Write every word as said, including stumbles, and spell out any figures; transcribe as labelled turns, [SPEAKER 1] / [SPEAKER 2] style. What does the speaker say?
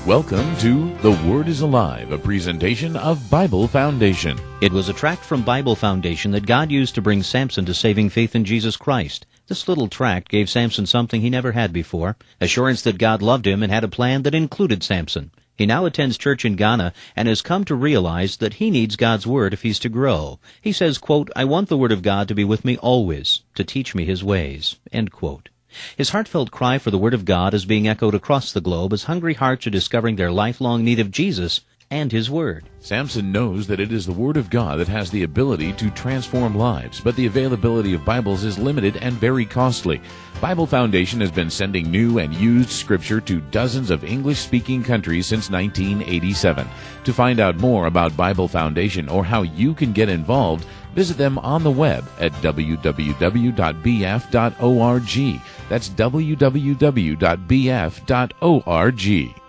[SPEAKER 1] Welcome to The Word is Alive, a presentation of Bible Foundation.
[SPEAKER 2] It was a tract from Bible Foundation that God used to bring Samson to saving faith in Jesus Christ. This little tract gave Samson something he never had before, assurance that God loved him and had a plan that included Samson. He now attends church in Ghana and has come to realize that he needs God's Word if he's to grow. He says, quote, "I want the Word of God to be with me always, to teach me His ways," end quote. His heartfelt cry for the Word of God is being echoed across the globe as hungry hearts are discovering their lifelong need of Jesus and His Word.
[SPEAKER 1] Samson knows that it is the Word of God that has the ability to transform lives, but the availability of Bibles is limited and very costly. Bible Foundation has been sending new and used Scripture to dozens of English-speaking countries since nineteen eighty-seven. To find out more about Bible Foundation or how you can get involved, visit them on the web at w w w dot b f dot org. That's w w w dot b f dot org.